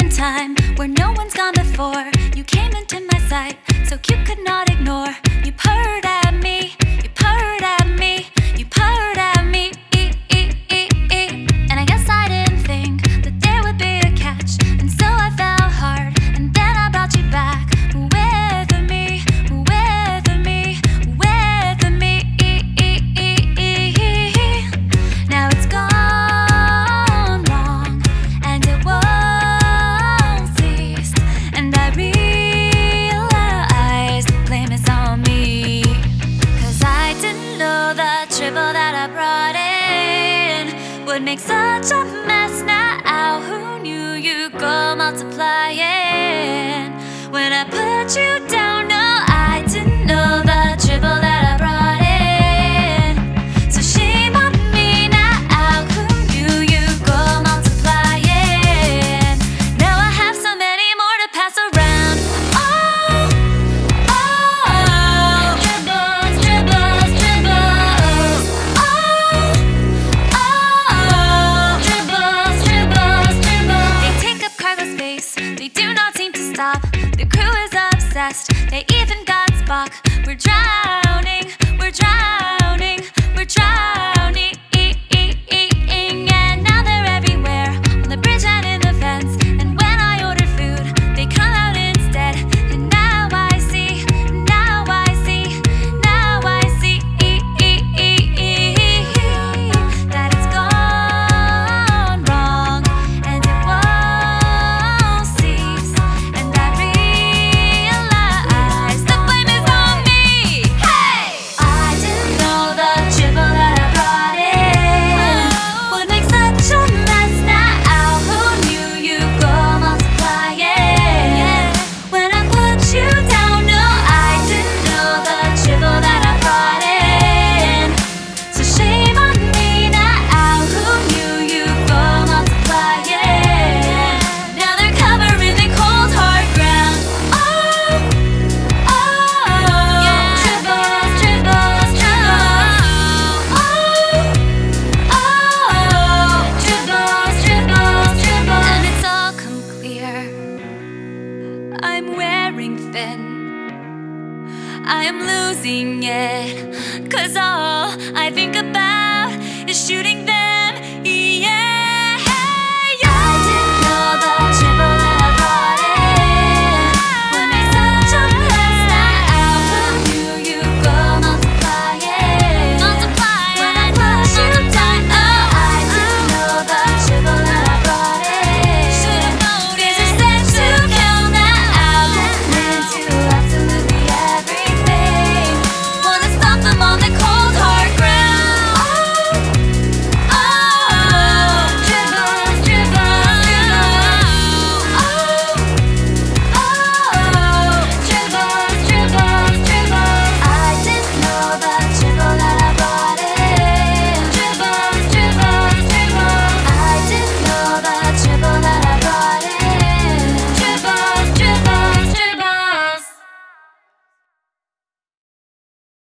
in time where no one's gone before. You came into my sight, so cute could not ignore. You purred at me, you purred at me, you purred at me. And I guess I didn't think that there would be a catch, and so I fell hard, and then I brought you back with me, with me, with me. Now it's gone wrong, and it won't cease, and I realize the blame is on me, 'cause I didn't know the dribble that I brought in would make such a mess now. Who knew you'd go multiplying when I put you down? No, I didn't know the dribble that I brought in, so shame on me now. Who knew you'd go multiplying? Now I have so many more to pass around. Oh, oh, dribbles, dribbles, dribbles. Oh, oh, dribbles, dribbles, dribbles. They take up cargo space, they do not seem to stop. The crew is obsessed, they even got Spock. We're drowning, we're drowning, we're drowning. And now they're everywhere, on the bridge and in the fence. And when I order food, they come out instead. And now I see, now I see, now I see that it's gone wrong, and it won't cease. And I realize the blame is on me. Hey! I didn't know the dribble that I brought in would make such a mess now. Who knew you'd go multiplying when I put you down? No, I didn't know the dribble that I brought in, so shame on me now. Who knew you'd go multiplying? Now they're covering the cold hard ground. Oh, oh, dribbles, dribbles, dribbles. Oh, oh, dribbles, dribbles, dribbles. And it's all come clear, I'm wearing thin, I am losing it, 'cause